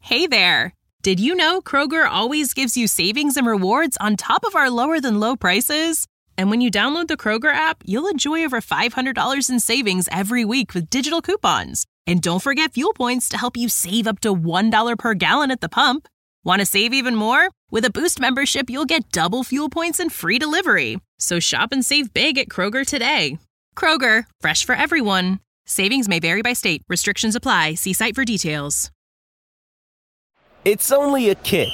Hey there! Did you know Kroger always gives you savings and rewards on top of our lower-than-low prices? And when you download the Kroger app, you'll enjoy over $500 in savings every week with digital coupons. And don't forget fuel points to help you save up to $1 per gallon at the pump. Want to save even more? With a Boost membership, you'll get double fuel points and free delivery. So shop and save big at Kroger today. Kroger, fresh for everyone. Savings may vary by state. Restrictions apply. See site for details. It's only a kick,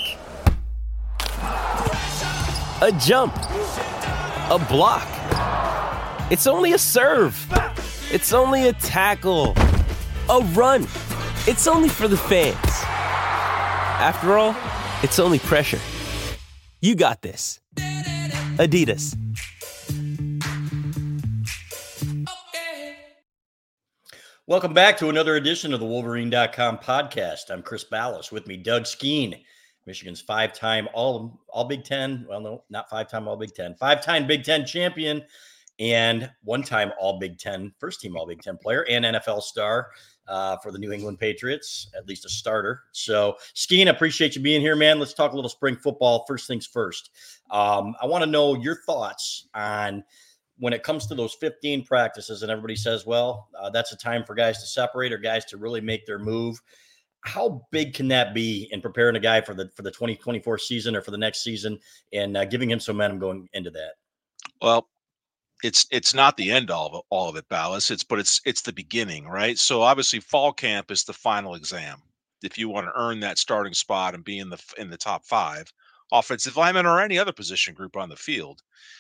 a jump, a block. It's only a serve. It's only a tackle, a run. It's only for the fans. After all, it's only pressure. You got this. Adidas. Welcome back to another edition of the Wolverine.com podcast. I'm Chris Ballas. With me, Doug Skeen, Michigan's five-time all Big Ten. Well, no, not five-time all Big Ten. Five-time Big Ten champion and one-time all Big Ten, first-team all Big Ten player and NFL star for the New England Patriots, at least a starter. So, Skeen, I appreciate you being here, man. Let's talk a little spring football. First things first. I want to know your thoughts on when it comes to those 15 practices and everybody says, well, that's a time for guys to separate or guys to really make their move. How big can that be in preparing a guy for the 2024 season or for the next season and giving him some momentum going into that? Well, it's not the end all of it, Ballas. It's the beginning, right? So obviously fall camp is the final exam. If you want to earn that starting spot and be in the top 5 offensive linemen or any other position group on the field.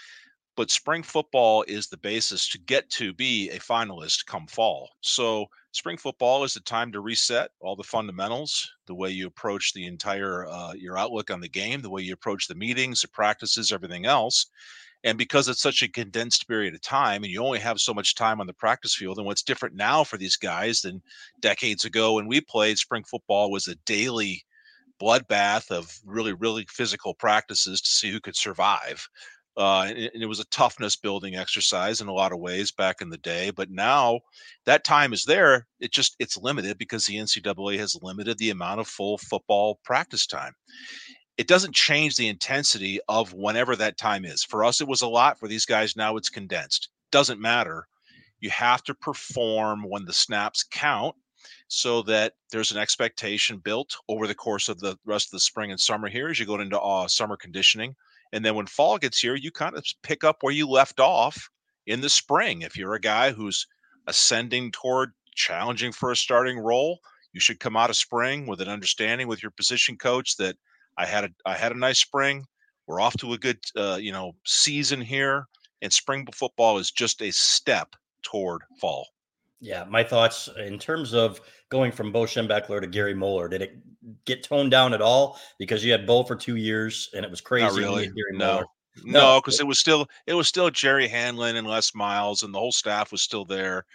But spring football is the basis to get to be a finalist come fall. So spring football is the time to reset all the fundamentals, the way you approach the entire your outlook on the game, the way you approach the meetings, the practices, everything else. And because it's such a condensed period of time and you only have so much time on the practice field, and what's different now for these guys than decades ago when we played, spring football was a daily bloodbath of really, really physical practices to see who could survive. And it was a toughness building exercise in a lot of ways back in the day. But now that time is there. It's limited because the NCAA has limited the amount of full football practice time. It doesn't change the intensity of whenever that time is. For us, it was a lot. For these guys, now it's condensed. Doesn't matter. You have to perform when the snaps count so that there's an expectation built over the course of the rest of the spring and summer here as you go into summer conditioning. And then when fall gets here, you kind of pick up where you left off in the spring. If you're a guy who's ascending toward challenging for a starting role, you should come out of spring with an understanding with your position coach that I had a nice spring. We're off to a good season here, and spring football is just a step toward fall. Yeah, my thoughts in terms of going from Bo Schembechler to Gary Moeller, did it get toned down at all because you had Bo for 2 years and it was crazy? Not really. Gary No, because it was still Jerry Hanlon and Les Miles and the whole staff was still there.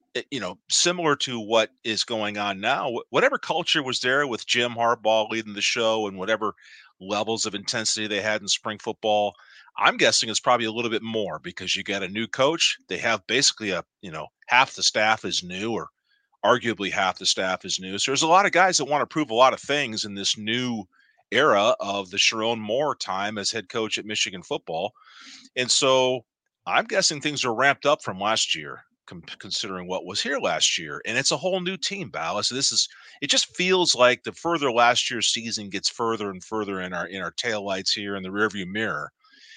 Similar to what is going on now, whatever culture was there with Jim Harbaugh leading the show and whatever levels of intensity they had in spring football, I'm guessing it's probably a little bit more because you got a new coach. They have basically half the staff is new or arguably half the staff is new. So there's a lot of guys that want to prove a lot of things in this new era of the Sharon Moore time as head coach at Michigan football. And so I'm guessing things are ramped up from last year, considering what was here last year. And it's a whole new team, Ballas. So it just feels like the further last year's season gets further and further in our taillights here in the rearview mirror.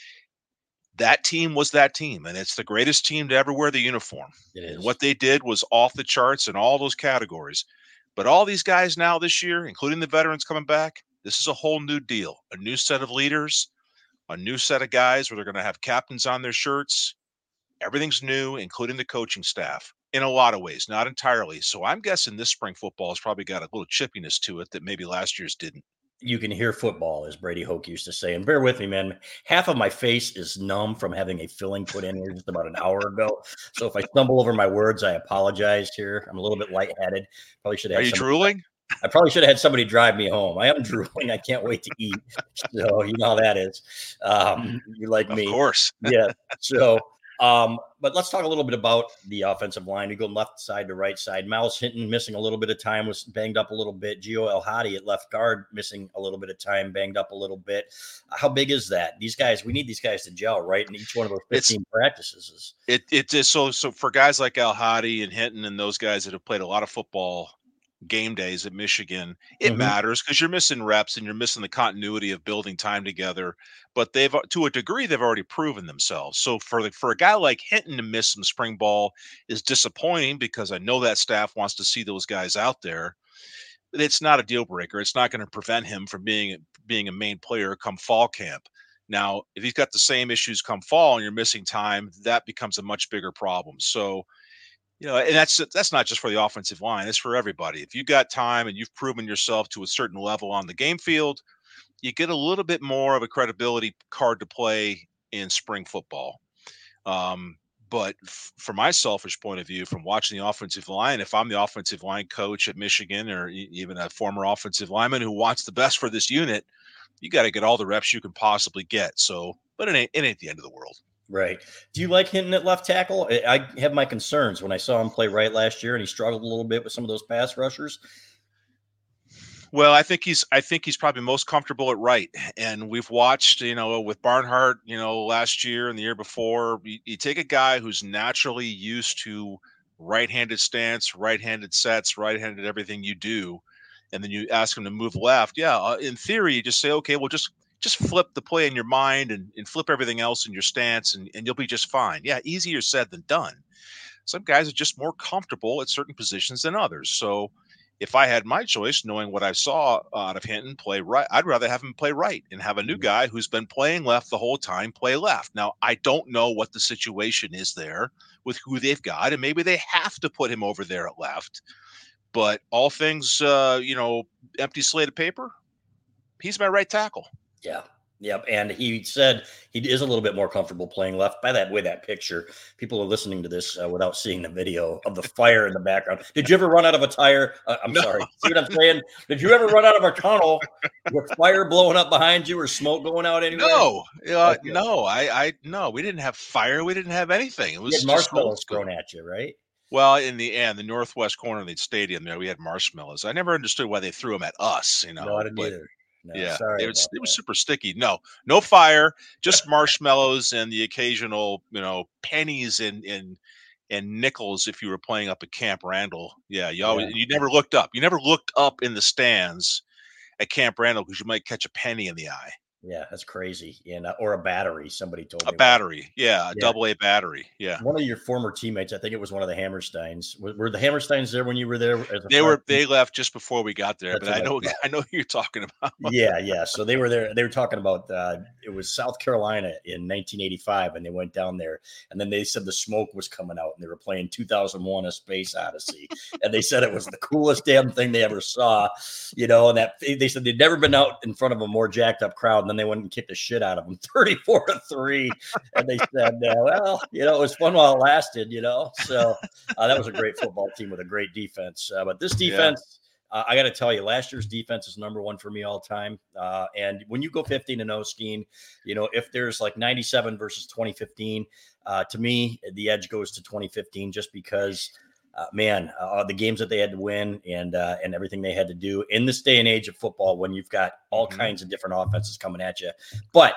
That team was that team, and it's the greatest team to ever wear the uniform. It is. And what they did was off the charts in all those categories. But all these guys now this year, including the veterans coming back, this is a whole new deal, a new set of leaders, a new set of guys where they're going to have captains on their shirts. Everything's new, including the coaching staff, in a lot of ways, not entirely. So I'm guessing this spring football has probably got a little chippiness to it that maybe last year's didn't. You can hear football, as Brady Hoke used to say. And bear with me, man. Half of my face is numb from having a filling put in here just about an hour ago. So if I stumble over my words, I apologize here. I'm a little bit lightheaded. Probably should have. Are you drooling? I probably should have had somebody drive me home. I am drooling. I can't wait to eat. So you know how that is. You're like me. Of course. Yeah. So But let's talk a little bit about the offensive line. We go left side to right side. Myles Hinton missing a little bit of time, was banged up a little bit. Gio El Hadi at left guard missing a little bit of time, banged up a little bit. How big is that? These guys, we need these guys to gel, right? And each one of those 15 practices is it is so for guys like El Hadi and Hinton and those guys that have played a lot of football game days at Michigan, it matters because you're missing reps and you're missing the continuity of building time together. But they've, to a degree, they've already proven themselves. So for a guy like Hinton to miss some spring ball is disappointing because I know that staff wants to see those guys out there. It's not a deal breaker. It's not going to prevent him from being a main player come fall camp. Now, if he's got the same issues come fall and you're missing time, that becomes a much bigger problem. So, and that's not just for the offensive line. It's for everybody. If you got time and you've proven yourself to a certain level on the game field, you get a little bit more of a credibility card to play in spring football. But from my selfish point of view, from watching the offensive line, if I'm the offensive line coach at Michigan or even a former offensive lineman who wants the best for this unit, you got to get all the reps you can possibly get. So, but it ain't the end of the world. Right. Do you like Hinton at left tackle? I have my concerns when I saw him play right last year, and he struggled a little bit with some of those pass rushers. Well, I think he's probably most comfortable at right. And we've watched, with Barnhart, last year and the year before, you take a guy who's naturally used to right-handed stance, right-handed sets, right-handed everything you do, and then you ask him to move left. Yeah, in theory, you just say, okay, well, just flip the play in your mind and flip everything else in your stance, and you'll be just fine. Yeah, easier said than done. Some guys are just more comfortable at certain positions than others. So if I had my choice, knowing what I saw out of Hinton play right, I'd rather have him play right and have a new guy who's been playing left the whole time play left. Now, I don't know what the situation is there with who they've got, and maybe they have to put him over there at left. But all things, empty slate of paper, he's my right tackle. Yeah. Yep. And he said he is a little bit more comfortable playing left. By that way, that picture, people are listening to this without seeing the video of the fire in the background. Did you ever run out of a tire? No. Sorry. See what I'm saying? Did you ever run out of a tunnel with fire blowing up behind you or smoke going out anywhere? No. No. We didn't have fire. We didn't have anything. It was just marshmallows thrown at you, right? Well, in the end, the northwest corner of the stadium there, we had marshmallows. I never understood why they threw them at us. No, I didn't either. No, yeah, it was super sticky. No fire, just marshmallows and the occasional, pennies and nickels if you were playing up at Camp Randall. Yeah, you never looked up. You never looked up in the stands at Camp Randall because you might catch a penny in the eye. Yeah, that's crazy. And or a battery. Somebody told me. A battery, yeah, a AA battery. Yeah. One of your former teammates, I think it was one of the Hammersteins. Were the Hammersteins there when you were there? They left just before we got there, but I know who you're talking about. Yeah. So they were there. They were talking about it was South Carolina in 1985, and they went down there, and then they said the smoke was coming out, and they were playing 2001: A Space Odyssey, and they said it was the coolest damn thing they ever saw. And that they said they'd never been out in front of a more jacked up crowd. And then they went and kicked the shit out of them 34-3. And they said, it was fun while it lasted, So that was a great football team with a great defense. But this defense, I got to tell you, last year's defense is number one for me all time. And when you go 15-0, Skeen, if there's like 97 versus 2015, to me, the edge goes to 2015 just because – the games that they had to win and everything they had to do in this day and age of football when you've got all kinds of different offenses coming at you. But,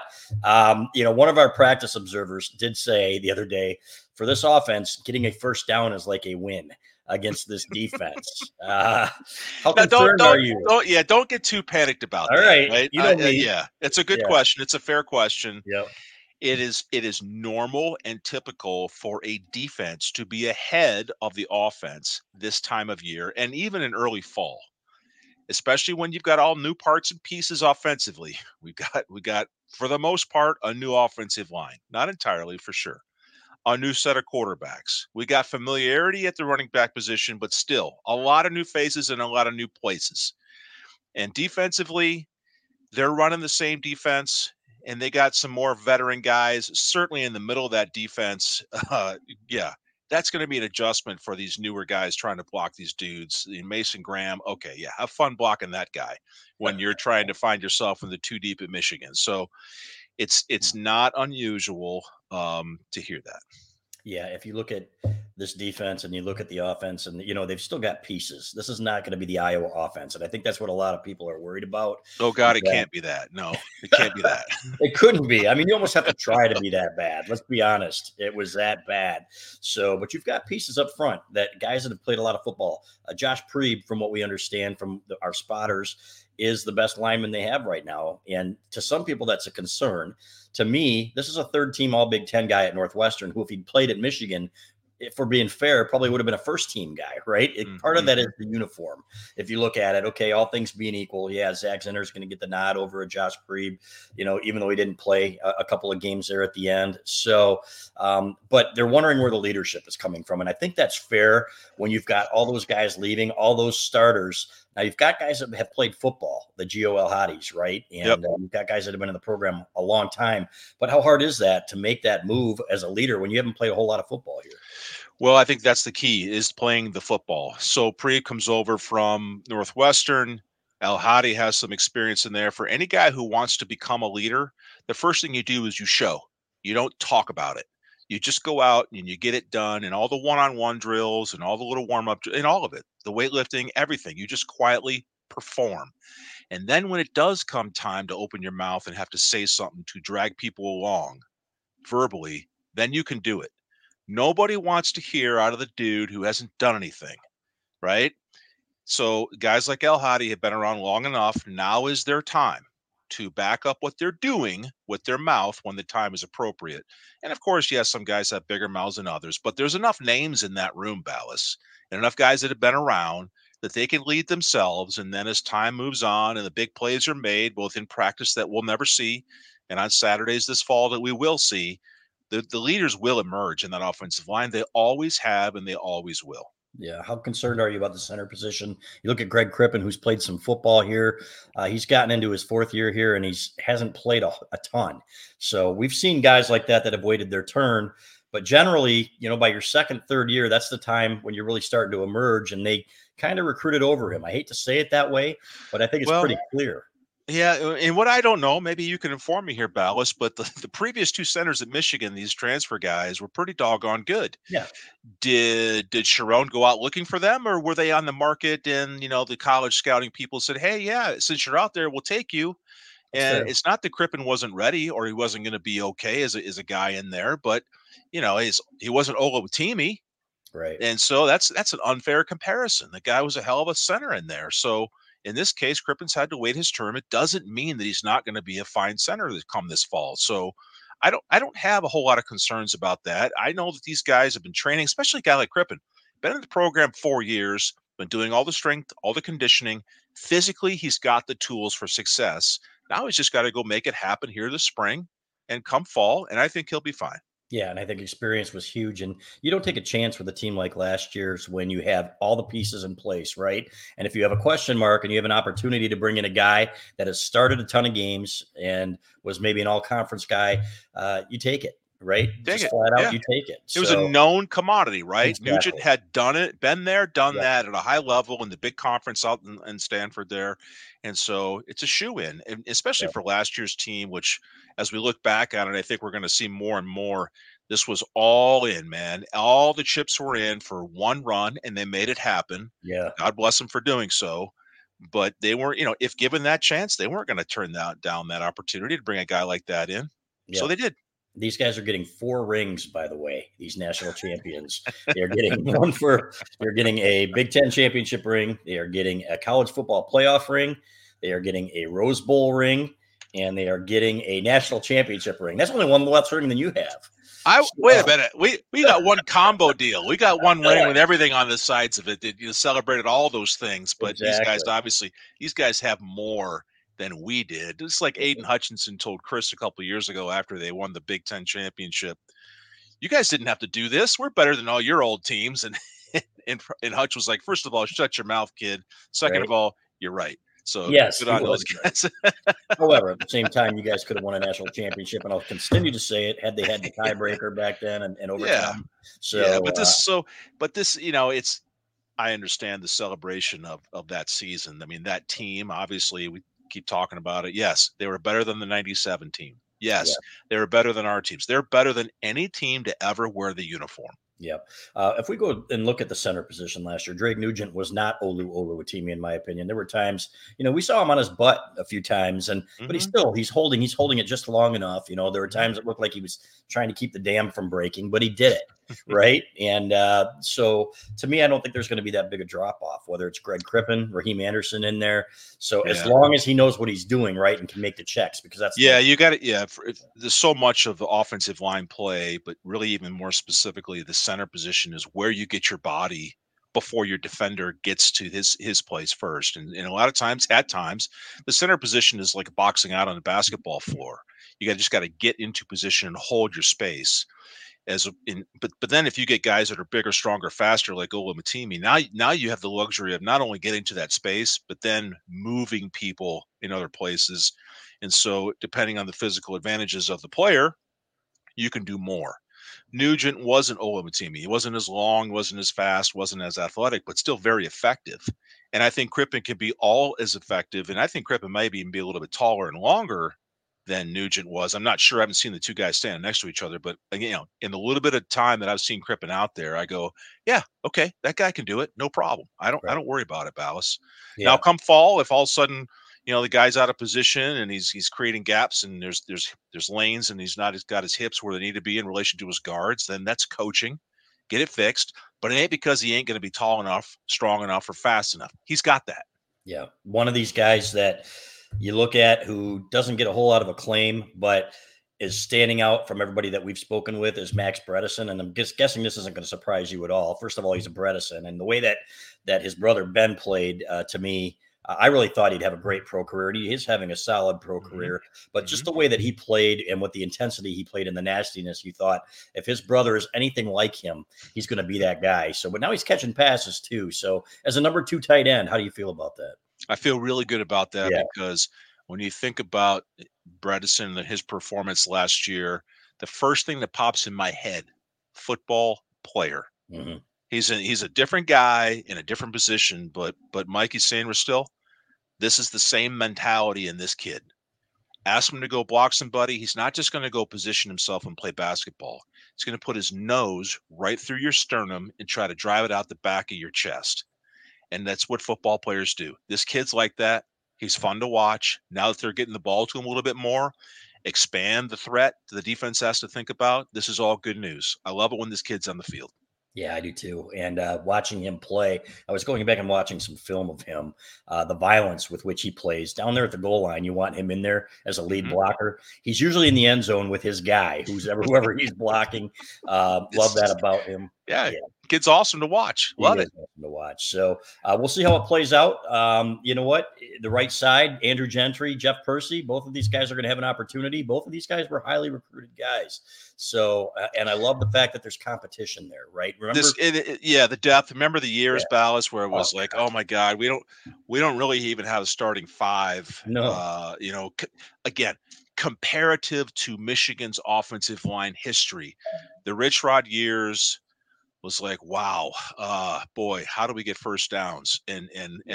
one of our practice observers did say the other day, for this offense, getting a first down is like a win against this defense. How concerned are you? Don't get too panicked about that. All right. It's a good question. It's a fair question. Yeah. It is normal and typical for a defense to be ahead of the offense this time of year and even in early fall, especially when you've got all new parts and pieces offensively. We got for the most part a new offensive line, not entirely for sure. A new set of quarterbacks. We got familiarity at the running back position, but still a lot of new faces and a lot of new places. And defensively, they're running the same defense. And they got some more veteran guys, certainly in the middle of that defense. That's going to be an adjustment for these newer guys trying to block these dudes. Mason Graham, have fun blocking that guy when you're trying to find yourself in the too deep at Michigan. So it's not unusual to hear that. Yeah, if you look at this defense and you look at the offense, and they've still got pieces. This is not going to be the Iowa offense, and I think that's what a lot of people are worried about. Oh God, it can't be that. No, it can't be that. It couldn't be. I mean, you almost have to try to be that bad. Let's be honest. It was that bad. So, but you've got pieces up front, that guys that have played a lot of football. Josh Preeb, from what we understand from our spotters, is the best lineman they have right now. And to some people, that's a concern. To me, this is a third-team All-Big Ten guy at Northwestern who, if he'd played at Michigan, if we're being fair, probably would have been a first-team guy, right? Part of that is the uniform. If you look at it, okay, all things being equal, yeah, Zach Zinner is going to get the nod over a Josh Preeb, even though he didn't play a couple of games there at the end. So, but they're wondering where the leadership is coming from. And I think that's fair when you've got all those guys leaving, all those starters. Now, you've got guys that have played football, the Gio El Hadis, right? And you've got guys that have been in the program a long time. But how hard is that to make that move as a leader when you haven't played a whole lot of football here? Well, I think that's the key, is playing the football. So Preeb comes over from Northwestern. El Hadi has some experience in there. For any guy who wants to become a leader, the first thing you do is you show. You don't talk about it. You just go out and you get it done, and all the one-on-one drills and all the little warm-up and all of it, the weightlifting, everything. You just quietly perform. And then when it does come time to open your mouth and have to say something to drag people along verbally, then you can do it. Nobody wants to hear out of the dude who hasn't done anything, right? So guys like El Hadi have been around long enough. Now is their time to back up what they're doing with their mouth when the time is appropriate. And of course, yes, some guys have bigger mouths than others, but there's enough names in that room, Ballas, and enough guys that have been around that they can lead themselves. And then as time moves on and the big plays are made, both in practice that we'll never see and on Saturdays this fall that we will see, the leaders will emerge in that offensive line. They always have, and they always will. Yeah. How concerned are you about the center position? You look at Greg Crippen, who's played some football here. He's gotten into his fourth year here, and hasn't played a ton. So we've seen guys like that have waited their turn. But generally, by your second, third year, that's the time when you're really starting to emerge, and they kind of recruited over him. I hate to say it that way, but I think it's pretty clear. Yeah, and what I don't know, maybe you can inform me here, Ballas, but the previous two centers at Michigan, these transfer guys, were pretty doggone good. Yeah. Did Sharon go out looking for them, or were they on the market and, the college scouting people said, hey, yeah, since you're out there, we'll take you. And it's not that Crippen wasn't ready or he wasn't going to be okay as a guy in there, but, he wasn't Olotimi. Right. And so that's an unfair comparison. The guy was a hell of a center in there. So in this case, Crippen's had to wait his term. It doesn't mean that he's not going to be a fine center that come this fall. So I don't have a whole lot of concerns about that. I know that these guys have been training, especially a guy like Crippen, been in the program 4 years, been doing all the strength, all the conditioning. Physically, he's got the tools for success. Now he's just got to go make it happen here this spring and come fall, and I think he'll be fine. Yeah, and I think experience was huge. And you don't take a chance with a team like last year's when you have all the pieces in place, right? And if you have a question mark and you have an opportunity to bring in a guy that has started a ton of games and was maybe an all-conference guy, you take it, right? Flat out, you take it. It was a known commodity, right? Exactly. Nugent had done it, been there, done that at a high level in the big conference out in Stanford there. And so it's a shoe-in, especially for last year's team, which as we look back on it, I think we're going to see more and more. This was all in, man. All the chips were in for one run, and they made it happen. Yeah. God bless them for doing so. But they weren't, if given that chance, they weren't going to turn down that opportunity to bring a guy like that in. Yeah. So they did. These guys are getting 4 rings, by the way, these national champions. They're getting they're getting a Big Ten championship ring. They are getting a college football playoff ring. They are getting a Rose Bowl ring, and they are getting a national championship ring. That's only one less ring than you have. Wait a minute. We got one combo deal. We got one ring with everything on the sides of it. That you celebrated all those things, but these guys have more than we did. It's like Aiden Hutchinson told Chris a couple of years ago after they won the Big Ten championship. You guys didn't have to do this. We're better than all your old teams. And Hutch was like, first of all, shut your mouth, kid. Second of all, you're right. So yes, good on those guys. However, at the same time, you guys could have won a national championship, and I'll continue to say it, had they had the tiebreaker back then and overtime. Yeah. So, yeah, but this, it's, I understand the celebration of that season. I mean, that team, obviously, we keep talking about it. Yes, they were better than the 97 team. Yes, they're better than our teams. They're better than any team to ever wear the uniform. Yeah. If we go and look at the center position last year, Drake Nugent was not Olu Oluwatimi, in my opinion. There were times, we saw him on his butt a few times, but he's holding it just long enough. There were times it looked like he was trying to keep the dam from breaking, but he did it. Right. And so to me, I don't think there's going to be that big a drop off, whether it's Greg Crippen, Raheem Anderson in there. So as long as he knows what he's doing, right, and can make the checks, because that's you got it. Yeah, there's so much of the offensive line play, but really even more specifically, the center position is where you get your body before your defender gets to his place first. And a lot of times, at times, the center position is like boxing out on the basketball floor. You just got to get into position and hold your space. But then if you get guys that are bigger, stronger, faster, like Oluwatimi, now you have the luxury of not only getting to that space, but then moving people in other places. And so depending on the physical advantages of the player, you can do more. Nugent wasn't Oluwatimi. He wasn't as long, wasn't as fast, wasn't as athletic, but still very effective. And I think Crippen can be all as effective. And I think Crippen might even be a little bit taller and longer than Nugent was. I'm not sure. I haven't seen the two guys standing next to each other, but in the little bit of time that I've seen Crippen out there, I go, yeah, okay, that guy can do it. No problem. I don't worry about it, Ballas. Yeah. Now come fall, if all of a sudden, the guy's out of position and he's creating gaps and there's lanes and he's got his hips where they need to be in relation to his guards, then that's coaching. Get it fixed. But it ain't because he ain't going to be tall enough, strong enough, or fast enough. He's got that. Yeah. One of these guys that you look at who doesn't get a whole lot of acclaim, but is standing out from everybody that we've spoken with is Max Bredesen. And I'm just guessing this isn't going to surprise you at all. First of all, he's a Bredesen. And the way that his brother Ben played, to me, I really thought he'd have a great pro career. He is having a solid pro career, but just the way that he played and with the intensity he played and the nastiness, you thought if his brother is anything like him, he's going to be that guy. So, but now he's catching passes too. So as a number 2 tight end, how do you feel about that? I feel really good about that because when you think about Bredesen and his performance last year, the first thing that pops in my head, football player. Mm-hmm. He's a different guy in a different position, but Mikey Sainristil, this is the same mentality in this kid. Ask him to go block somebody. He's not just going to go position himself and play basketball. He's going to put his nose right through your sternum and try to drive it out the back of your chest. And that's what football players do. This kid's like that. He's fun to watch. Now that they're getting the ball to him a little bit more, expand the threat the defense has to think about. This is all good news. I love it when this kid's on the field. Yeah, I do too. And watching him play, I was going back and watching some film of him, the violence with which he plays down there at the goal line. You want him in there as a lead blocker. He's usually in the end zone with his guy, whoever he's blocking. Love that about him. Yeah. Kid's awesome to watch. Love it. Awesome to watch. So we'll see how it plays out. You know what? The right side, Andrew Gentry, Jeff Percy, both of these guys are going to have an opportunity. Both of these guys were highly recruited guys. So, and I love the fact that there's competition there, right? Remember, the depth. Remember the years, Ballas, where it was oh my God, we don't really even have a starting 5. No, again, comparative to Michigan's offensive line history, the Rich Rod years was like, wow, boy, how do we get first downs? And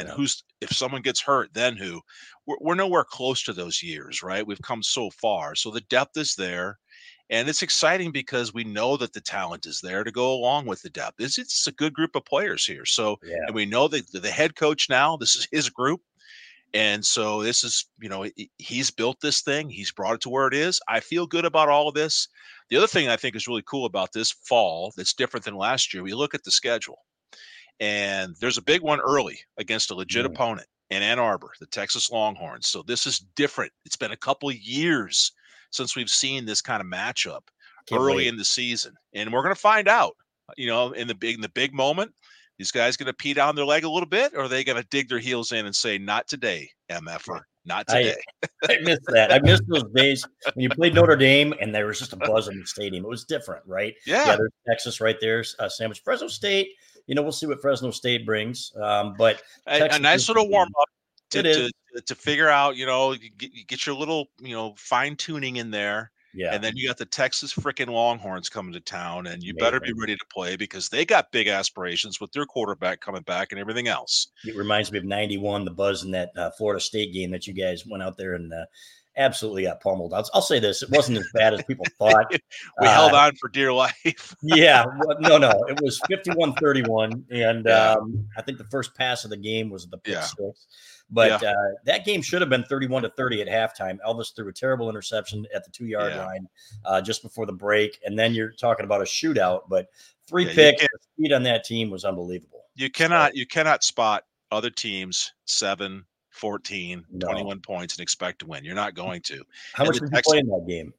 if someone gets hurt, then who? We're nowhere close to those years, right? We've come so far. So the depth is there. And it's exciting because we know that the talent is there to go along with the depth. It's a good group of players here. So, and we know that the head coach now, this is his group. And so this is, he's built this thing. He's brought it to where it is. I feel good about all of this. The other thing I think is really cool about this fall that's different than last year, we look at the schedule. And there's a big one early against a legit opponent in Ann Arbor, the Texas Longhorns. So this is different. It's been a couple of years since we've seen this kind of matchup early in the season. And we're going to find out, in the big moment, these guys going to pee down their leg a little bit, or are they going to dig their heels in and say, not today, MFer, not today? I missed that. I missed those days when you played Notre Dame and there was just a buzz in the stadium. It was different, right? Yeah. There's Texas right there, sandwich. Fresno State, we'll see what Fresno State brings. But a nice little warm up to figure out, you get your little, fine tuning in there. Yeah. And then you got the Texas freaking Longhorns coming to town, and you better be ready to play because they got big aspirations with their quarterback coming back and everything else. It reminds me of 91, the buzz in that Florida State game that you guys went out there and absolutely got pummeled. I'll say this: it wasn't as bad as people thought. We held on for dear life. Yeah, no, it was 51-31, and Yeah. I think the first pass of the game was the pick Yeah. six. But Yeah. that game should have been 31-30 at halftime. Elvis threw a terrible interception at the 2-yard Yeah. line just before the break, and then you're talking about a shootout. But three Yeah, picks, the speed on that team was unbelievable. You cannot spot other teams 7, 14, No. 21 points and expect to win. You're not going to. How much the did you play in that game?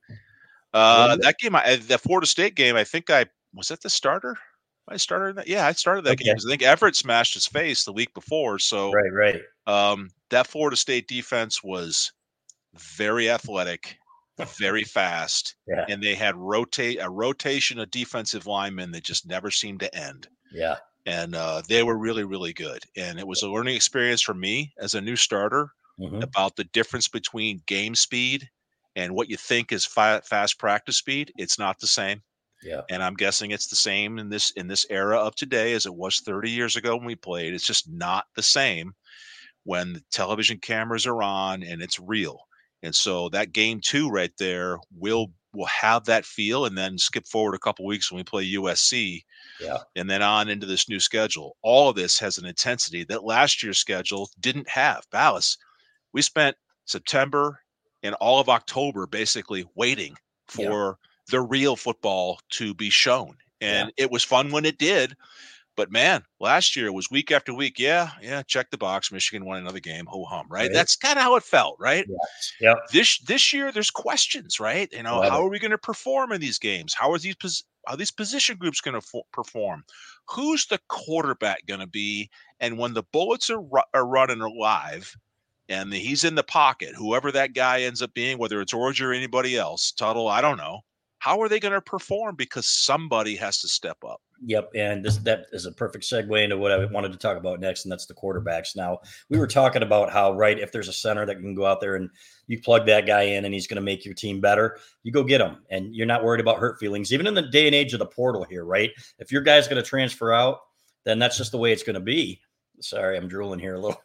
That game, the Florida State game, I think was that the starter? I started that. Yeah, I started that game Okay. because I think Everett smashed his face the week before. So Right. that Florida State defense was very athletic, very fast, Yeah. and they had a rotation of defensive linemen that just never seemed to end. Yeah. And they were really, really good. And it was a learning experience for me as a new starter about the difference between game speed and what you think is fast practice speed. It's not the same. Yeah. And I'm guessing it's the same in this era of today as it was 30 years ago when we played. It's just not the same when the television cameras are on and it's real. And so that game 2 right there will have that feel, and then skip forward a couple weeks when we play USC. Yeah. And then on into this new schedule. All of this has an intensity that last year's schedule didn't have. Ballas, we spent September and all of October basically waiting for the real football to be shown. And it was fun when it did. But man, last year was week after week. Yeah, check the box. Michigan won another game. Ho hum, right? That's kind of how it felt, right? Yeah. This year, there's questions, right? How are we going to perform in these games? How are these position groups going to perform? Who's the quarterback going to be? And when the bullets are running alive, and he's in the pocket, whoever that guy ends up being, whether it's Orge or anybody else, Tuttle, I don't know. How are they going to perform? Because somebody has to step up. Yep, and that is a perfect segue into what I wanted to talk about next, and that's the quarterbacks. Now, we were talking about how, right, if there's a center that can go out there and you plug that guy in and he's going to make your team better, you go get him, and you're not worried about hurt feelings. Even in the day and age of the portal here, right? If your guy's going to transfer out, then that's just the way it's going to be. Sorry, I'm drooling here a little.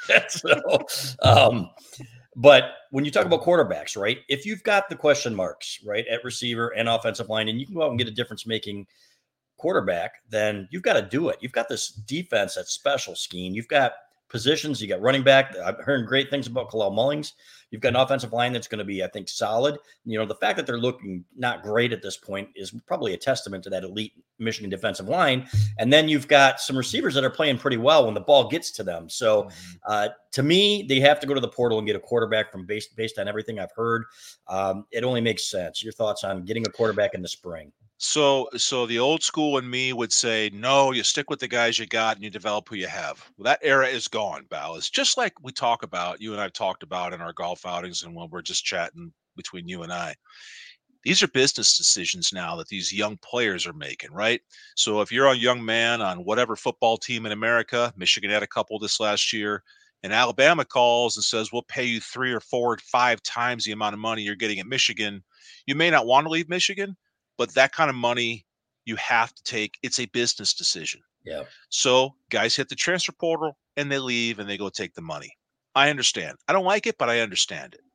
But when you talk about quarterbacks, right, if you've got the question marks, right, at receiver and offensive line, and you can go out and get a difference-making quarterback, then you've got to do it. You've got this defense that's special, Skeen. You've got positions. You got running back. I've heard great things about Kalel Mullings. You've got an offensive line that's going to be, I think, solid. The fact that they're looking not great at this point is probably a testament to that elite Michigan defensive line. And then you've got some receivers that are playing pretty well when the ball gets to them. So to me, they have to go to the portal and get a quarterback from based on everything I've heard. It only makes sense. Your thoughts on getting a quarterback in the spring? So the old school in me would say, no, you stick with the guys you got and you develop who you have. Well, that era is gone, Bal. It's just like we talk about, you and I've talked about in our golf outings and when we're just chatting between you and I. These are business decisions now that these young players are making, right? So if you're a young man on whatever football team in America, Michigan had a couple this last year, and Alabama calls and says, we'll pay you 3 or 4 or 5 times the amount of money you're getting at Michigan, you may not want to leave Michigan, but that kind of money you have to take. It's a business decision. Yeah. So guys hit the transfer portal and they leave and they go take the money. I understand. I don't like it, but I understand it.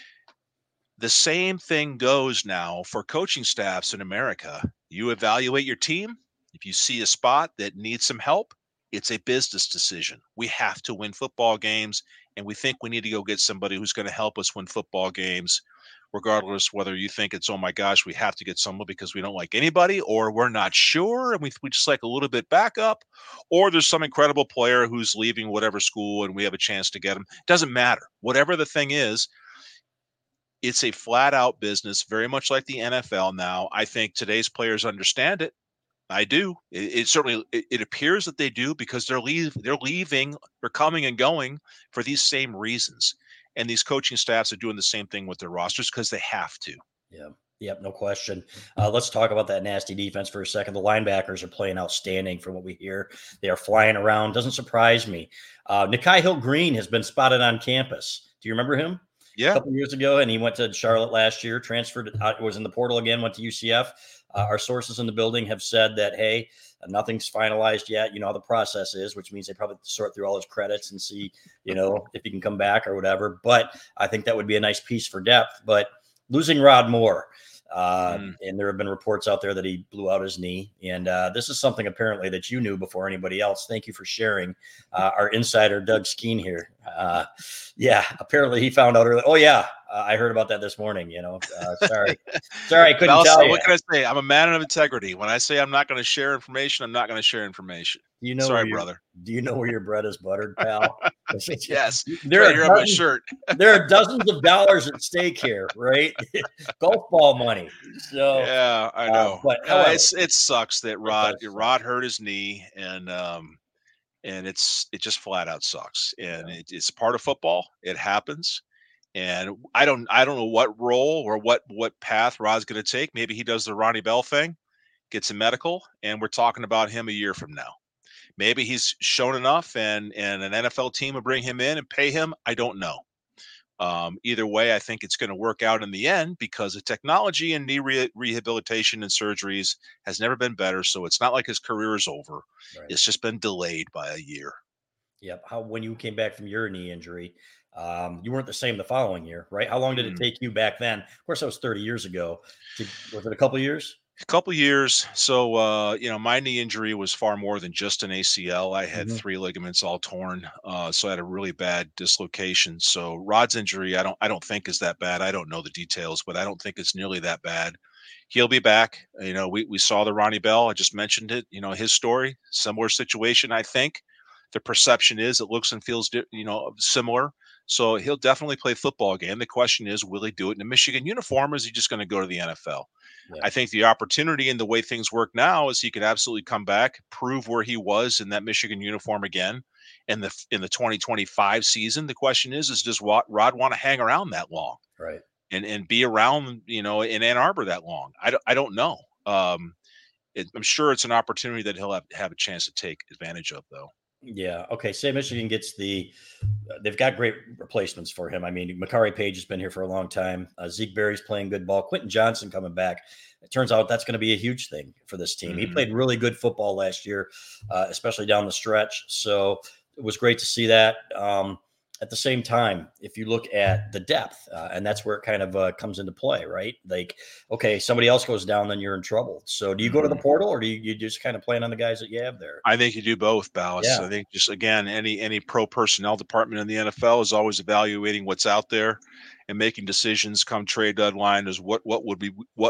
The same thing goes now for coaching staffs in America. You evaluate your team. If you see a spot that needs some help, it's a business decision. We have to win football games, and we think we need to go get somebody who's going to help us win football games, regardless whether you think it's, oh my gosh, we have to get someone because we don't like anybody, or we're not sure and we just like a little bit backup, or there's some incredible player who's leaving whatever school and we have a chance to get him. Doesn't matter. Whatever the thing is, it's a flat out business, very much like the NFL now. I think today's players understand it. I do. It certainly appears that they do because they're leaving, they're coming and going for these same reasons. And these coaching staffs are doing the same thing with their rosters because they have to. Yeah. Yep, no question. Let's talk about that nasty defense for a second. The linebackers are playing outstanding from what we hear. They are flying around. Doesn't surprise me. Nikhai Hill-Green has been spotted on campus. Do you remember him? Yeah. A couple years ago, and he went to Charlotte last year, transferred, was in the portal again, went to UCF. Our sources in the building have said that, hey, nothing's finalized yet. You know how the process is, which means they probably have to sort through all his credits and see, if he can come back or whatever. But I think that would be a nice piece for depth. But losing Rod Moore, and there have been reports out there that he blew out his knee. And this is something apparently that you knew before anybody else. Thank you for sharing. Our insider, Doug Skeen here. Apparently he found out early. Oh, yeah. I heard about that this morning, sorry, I couldn't tell you. What can I say? I'm a man of integrity. When I say I'm not going to share information, I'm not going to share information. Sorry, brother. Do you know where your bread is buttered, pal? Yes. There are my shirt. There are dozens of dollars at stake here, right? Golf ball money. So yeah, I know. But however, it sucks that Rod hurt his knee, and it just flat out sucks. And it's part of football. It happens. And I don't know what role or what path Rod's going to take. Maybe he does the Ronnie Bell thing, gets a medical, and we're talking about him a year from now. Maybe he's shown enough, and an NFL team will bring him in and pay him. I don't know. Either way, I think it's going to work out in the end because the technology in knee rehabilitation and surgeries has never been better. So it's not like his career is over. Right. It's just been delayed by a year. Yep. When you came back from your knee injury, you weren't the same the following year, right? How long did it take you back then? Of course, that was 30 years ago. Was it a couple of years? A couple of years. So, my knee injury was far more than just an ACL. I had 3 ligaments all torn. So I had a really bad dislocation. So Rod's injury, I don't think is that bad. I don't know the details, but I don't think it's nearly that bad. He'll be back. We saw the Ronnie Bell. I just mentioned it, his story, similar situation. I think the perception is it looks and feels, similar. So he'll definitely play football again. The question is, will he do it in a Michigan uniform, or is he just going to go to the NFL? Yeah. I think the opportunity and the way things work now is he could absolutely come back, prove where he was in that Michigan uniform again in the 2025 season. The question is does Rod want to hang around that long? Right. And be around, in Ann Arbor that long? I don't know. I'm sure it's an opportunity that he'll have a chance to take advantage of, though. Yeah. Okay. Say Michigan gets they've got great replacements for him. I mean, Makari Page has been here for a long time. Zeke Berry's playing good ball. Quentin Johnson coming back. It turns out that's going to be a huge thing for this team. He played really good football last year, especially down the stretch. So it was great to see that. At the same time, if you look at the depth, and that's where it kind of comes into play, right? Like, okay, somebody else goes down, then you're in trouble. So do you go to the portal, or do you just kind of plan on the guys that you have there? I think you do both, Ballas. Yeah. I think just, again, any pro personnel department in the NFL is always evaluating what's out there and making decisions come trade deadline is what would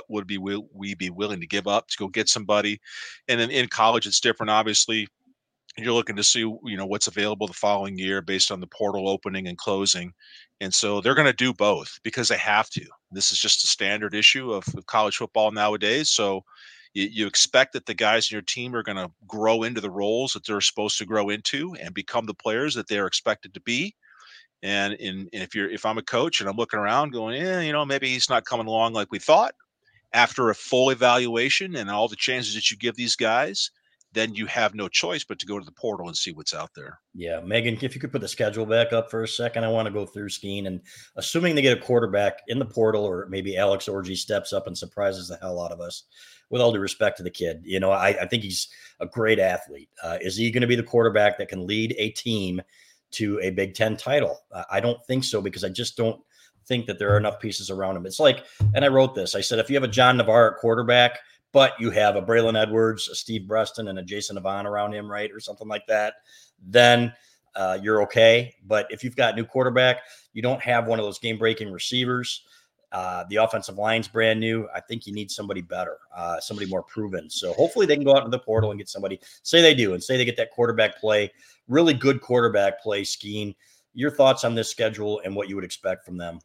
we be willing to give up to go get somebody. And then in college, it's different, obviously. You're looking to see, what's available the following year based on the portal opening and closing. And so they're going to do both because they have to. This is just a standard issue of college football nowadays. So you expect that the guys in your team are going to grow into the roles that they're supposed to grow into and become the players that they're expected to be. And if I'm a coach and I'm looking around going, maybe he's not coming along like we thought, after a full evaluation and all the chances that you give these guys, then you have no choice but to go to the portal and see what's out there. Yeah. Megan, if you could put the schedule back up for a second, I want to go through Skeen, and assuming they get a quarterback in the portal, or maybe Alex Orji steps up and surprises the hell out of us, with all due respect to the kid. I think he's a great athlete. Is he going to be the quarterback that can lead a team to a Big Ten title? I don't think so, because I just don't think that there are enough pieces around him. It's like, and I wrote this, I said, if you have a John Navarre at quarterback, but you have a Braylon Edwards, a Steve Breston, and a Jason Avant around him, right, or something like that, then you're okay. But if you've got a new quarterback, you don't have one of those game-breaking receivers. The offensive line's brand new. I think you need somebody better, somebody more proven. So hopefully they can go out into the portal and get somebody. Say they do, and say they get that quarterback play, really good quarterback play. Skeen, your thoughts on this schedule and what you would expect from them?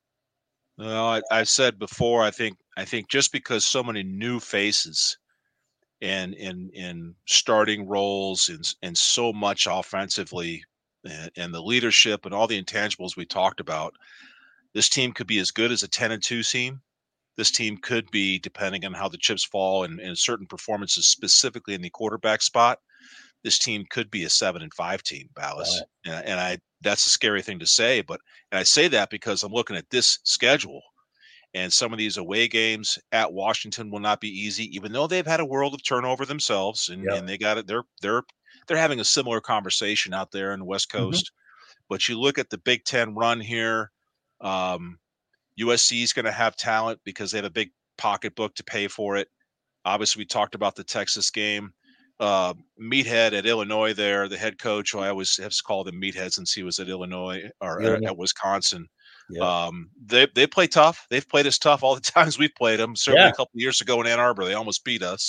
Well, I've said before, I think just because so many new faces and in starting roles and so much offensively and the leadership and all the intangibles we talked about, this team could be as good as a 10-2 team. This team could be, depending on how the chips fall and certain performances, specifically in the quarterback spot, this team could be a 7-5 team, Ballas. Right. And that's a scary thing to say, and I say that because I'm looking at this schedule And some of these away games at Washington will not be easy, even though they've had a world of turnover themselves, and they got it. They're having a similar conversation out there in the West Coast. But you look at the Big Ten run here. USC is going to have talent because they have a big pocketbook to pay for it. Obviously, we talked about the Texas game. Meathead at Illinois there, the head coach, who I always have called him Meathead since he was at Illinois or at Wisconsin. They play tough. They've played us tough all the times we've played them. Certainly a couple of years ago in Ann Arbor, they almost beat us.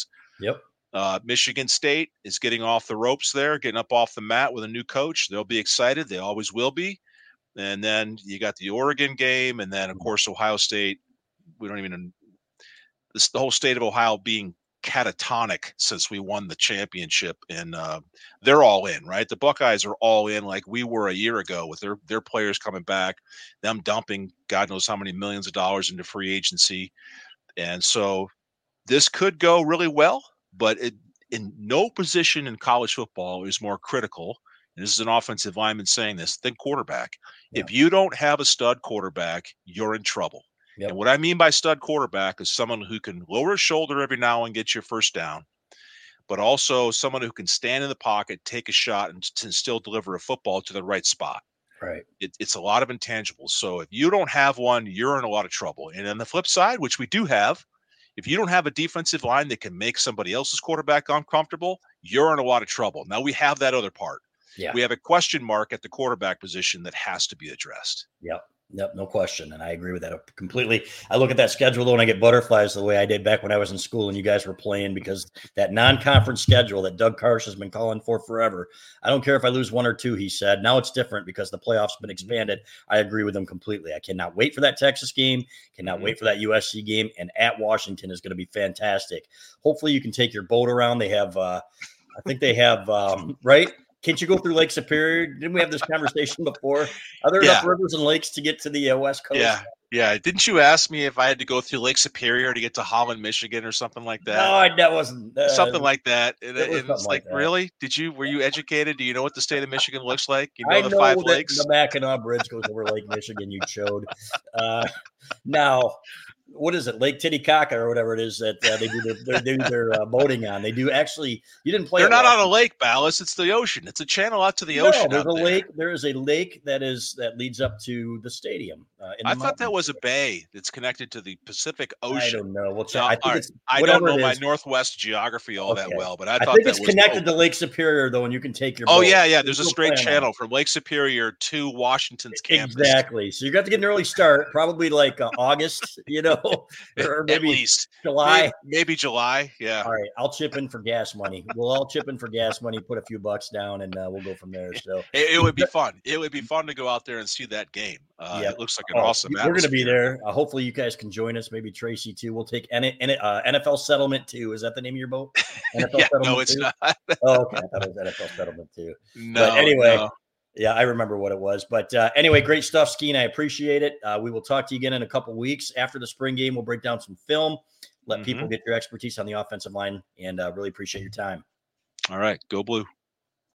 Michigan State is getting off the ropes there, getting up off the mat with a new coach. They'll be excited. They always will be. And then you got the Oregon game, and then, of course, Ohio State. We don't even – the whole state of Ohio being catatonic since we won the championship, and they're all in, right? The Buckeyes are all in like we were a year ago with their players coming back, them dumping God knows how many millions of dollars into free agency. And so this could go really well, but in no position in college football is more critical, and this is an offensive lineman saying this, than quarterback. If you don't have a stud quarterback, you're in trouble. And what I mean by stud quarterback is someone who can lower his shoulder every now and get your first down, but also someone who can stand in the pocket, take a shot, and still deliver a football to the right spot. Right. It's a lot of intangibles. So if you don't have one, you're in a lot of trouble. And on the flip side, which we do have, if you don't have a defensive line that can make somebody else's quarterback uncomfortable, you're in a lot of trouble. Now we have that other part. We have a question mark at the quarterback position that has to be addressed. Yep, no question. And I agree with that completely. I look at that schedule, though, and I get butterflies the way I did back when I was in school and you guys were playing, because that non-conference schedule that Doug Karsh has been calling for forever. I don't care if I lose 1 or 2, he said. Now it's different because the playoffs have been expanded. I agree with him completely. I cannot wait for that Texas game, cannot wait for that USC game, and at Washington is going to be fantastic. Hopefully you can take your boat around. They have, I think they have, right? Can't you go through Lake Superior? Didn't we have this conversation before? Are there enough rivers and lakes to get to the West Coast? Yeah. Didn't you ask me if I had to go through Lake Superior to get to Holland, Michigan, or something like that? No, that wasn't something like that. And it's like, that. really? Were you educated? Do you know what the state of Michigan looks like? You know I the know 5 that lakes. The Mackinac Bridge goes over Lake Michigan. You showed. Now, what is it, Lake Titicaca or whatever it is that they do their boating on? They do actually. You didn't play. They're not on a lake, Ballas. It's the ocean. It's a channel out to the ocean. There's a lake. There is a lake that leads up to the stadium. I thought that was a bay that's connected to the Pacific Ocean. I don't know. We'll check. I don't know my Northwest geography that well, but I thought it's connected to Lake Superior though, and you can take your. Oh boat. Yeah. There's a straight channel from Lake Superior to Washington's campus. Exactly. So you got to get an early start, probably like August, or maybe at least July. Maybe July. Yeah. All right. I'll chip in for gas money. We'll all chip in for gas money, put a few bucks down, and we'll go from there. So it would be fun. It would be fun to go out there and see that game. It looks like an awesome atmosphere. We're going to be there. Hopefully you guys can join us. Maybe Tracy too. We'll take NFL Settlement 2. Is that the name of your boat? NFL Settlement no, it's 2? not. Oh, okay. I thought it was NFL Settlement 2. No. But anyway. No. Yeah, I remember what it was. But anyway, great stuff, Skeen. I appreciate it. We will talk to you again in a couple of weeks. After the spring game, we'll break down some film, let people get your expertise on the offensive line, and really appreciate your time. All right. Go Blue.